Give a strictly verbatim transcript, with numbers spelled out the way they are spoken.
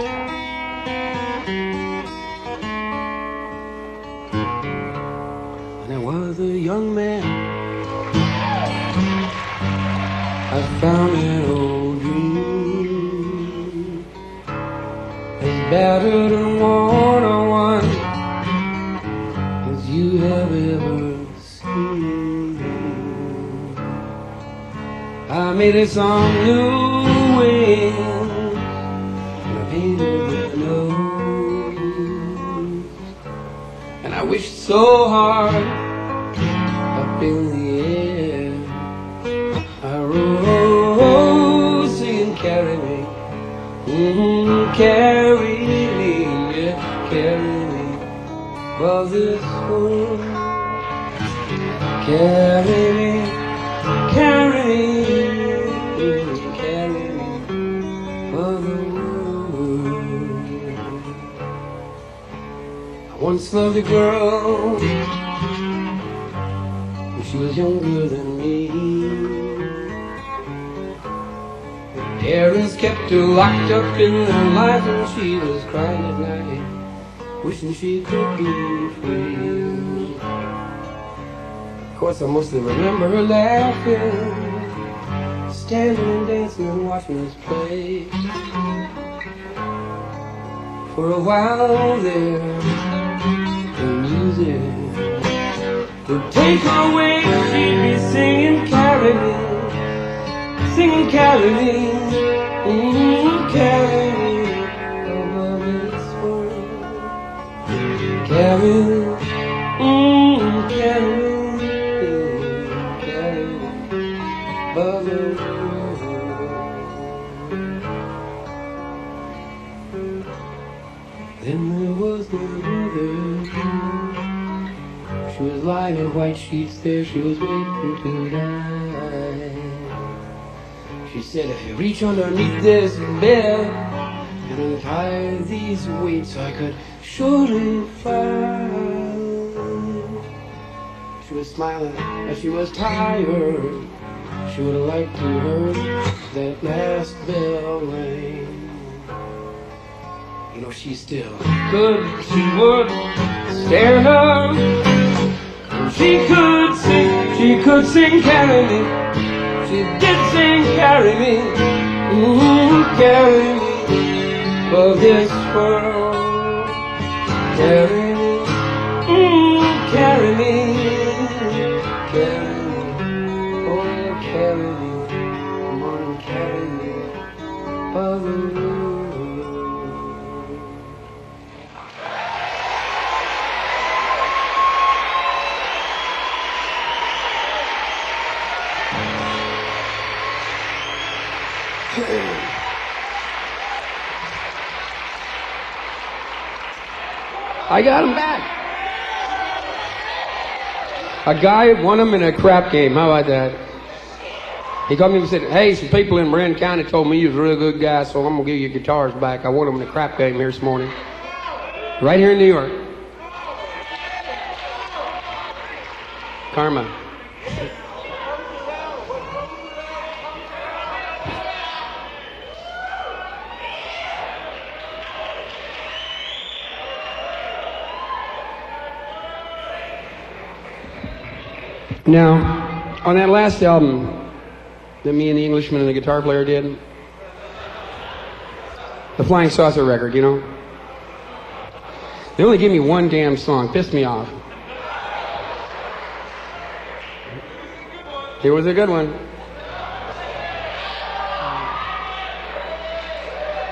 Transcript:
When I was a young man, I found an old dream, as battered and worn a one as you have ever seen. I made it some new wings and I painted my nose, and I wished so hard up in the air. I rose singing, carry me, mm-hmm, carry me, yeah, carry me above this world. Carry me, carry me, carry me above the world. I once loved a girl, she was younger than me. Her parents kept her locked up in their lives, and she was crying at night, wishing she could be free. Of course, I mostly remember her laughing, standing and dancing and watching us play. For a while there, the music would take her away, she'd be singing, carry me, singing, carry me, mm-hmm, carry me above this world. Carry me, mm-hmm, carry me, carry me above the world. Then there was my mother. She was lying in white sheets there, she was waiting to die. She said, if you reach underneath this bed and untie these weights, I could surely fly. She was smiling as she was tired. She would have liked to hear that last bell ring. You know, she still could, she would stand up. She could sing, she could sing, carry me. She did sing, carry me, mm-hmm, carry me above this world. Carry me, mm-hmm, carry me, carry me, oh carry me, come on and carry me above the world. I got him back. A guy won him in a crap game. How about that? He called me and said, hey, some people in Marin County told me you was a real good guy, so I'm going to give you your guitars back. I won him in a crap game here this morning. Right here in New York. Karma. Now, on that last album that me and the Englishman and the guitar player did, the Flying Saucer record, you know, they only gave me one damn song. Pissed me off. It was a good one.